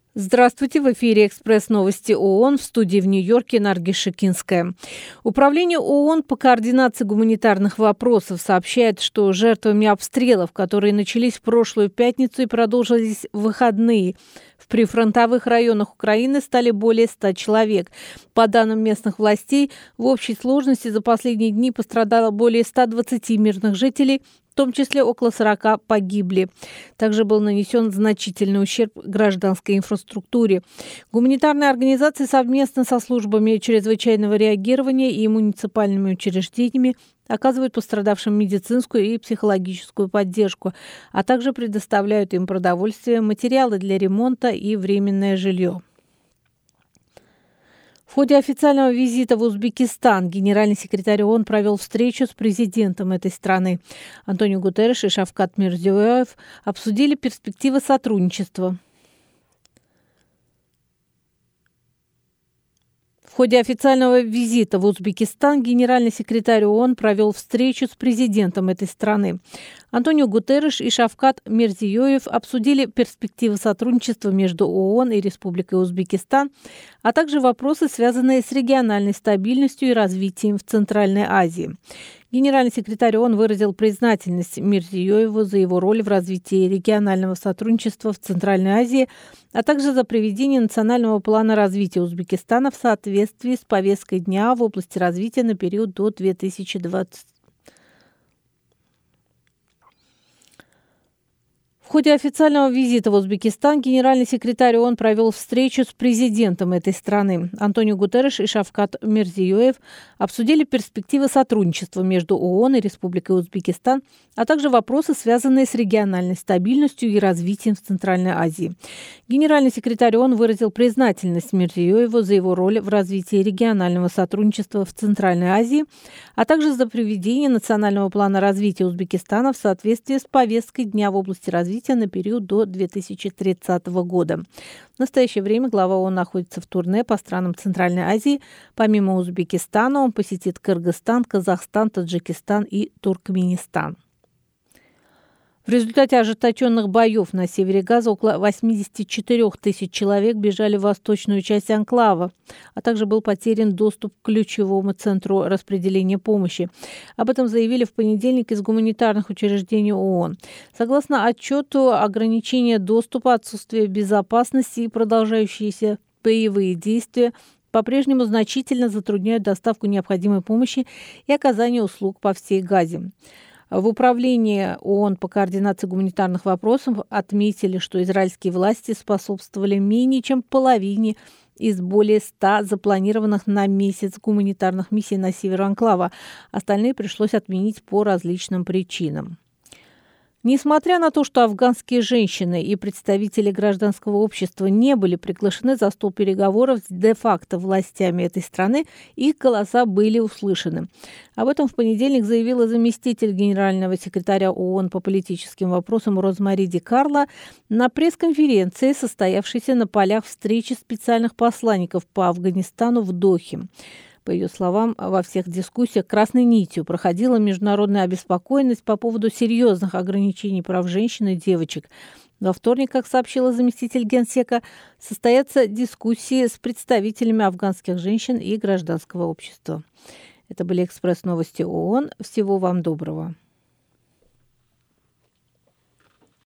Здравствуйте, в эфире «Экспресс-новости ООН», в студии в Нью-Йорке Наргиз Шикинская. Управление ООН по координации гуманитарных вопросов сообщает, что жертвами обстрелов, которые начались в прошлую пятницу и продолжились в выходные, в прифронтовых районах Украины стали более 100 человек. По данным местных властей, в общей сложности за последние дни пострадало более 120 мирных жителей, в том числе около 40 погибли. Также был нанесен значительный ущерб гражданской инфраструктуре. Гуманитарные организации совместно со службами чрезвычайного реагирования и муниципальными учреждениями оказывают пострадавшим медицинскую и психологическую поддержку, а также предоставляют им продовольствие, материалы для ремонта и временное жилье. В ходе официального визита в Узбекистан генеральный секретарь ООН провел встречу с президентом этой страны. Антонио Гутерреш и Шавкат Мирзиёев обсудили перспективы сотрудничества. В ходе официального визита в Узбекистан генеральный секретарь ООН провел встречу с президентом этой страны. Антонио Гутерреш и Шавкат Мирзиёев обсудили перспективы сотрудничества между ООН и Республикой Узбекистан, а также вопросы, связанные с региональной стабильностью и развитием в Центральной Азии. Генеральный секретарь ООН выразил признательность Мирзиёеву за его роль в развитии регионального сотрудничества в Центральной Азии, а также за проведение национального плана развития Узбекистана в соответствии с повесткой дня в области развития на период до 2020. В ходе официального визита в Узбекистан генеральный секретарь ООН провел встречу с президентом этой страны. Антонио Гутерреш и Шавкат Мирзиёев обсудили перспективы сотрудничества между ООН и Республикой Узбекистан, а также вопросы, связанные с региональной стабильностью и развитием в Центральной Азии. Генеральный секретарь ООН выразил признательность Мирзиёеву за его роль в развитии регионального сотрудничества в Центральной Азии, а также за проведение национального плана развития Узбекистана в соответствии с повесткой дня в области развития на период до 2030 года. В настоящее время глава ООН находится в турне по странам Центральной Азии. Помимо Узбекистана он посетит Кыргызстан, Казахстан, Таджикистан и Туркменистан. В результате ожесточенных боев на севере Газа около 84 тысяч человек бежали в восточную часть анклава, а также был потерян доступ к ключевому центру распределения помощи. Об этом заявили в понедельник из гуманитарных учреждений ООН. Согласно отчету, ограничение доступа, отсутствие безопасности и продолжающиеся боевые действия по-прежнему значительно затрудняют доставку необходимой помощи и оказание услуг по всей Газе. В управлении ООН по координации гуманитарных вопросов отметили, что израильские власти способствовали менее чем половине из более 100 запланированных на месяц гуманитарных миссий на север анклава. Остальные пришлось отменить по различным причинам. Несмотря на то, что афганские женщины и представители гражданского общества не были приглашены за стол переговоров с де-факто властями этой страны, их голоса были услышаны. Об этом в понедельник заявила заместитель генерального секретаря ООН по политическим вопросам Розмари Ди Карло на пресс-конференции, состоявшейся на полях встречи специальных посланников по Афганистану в Дохе. По ее словам, во всех дискуссиях красной нитью проходила международная обеспокоенность по поводу серьезных ограничений прав женщин и девочек. Во вторник, как сообщила заместитель генсека, состоятся дискуссии с представителями афганских женщин и гражданского общества. Это были «Экспресс-новости ООН». Всего вам доброго.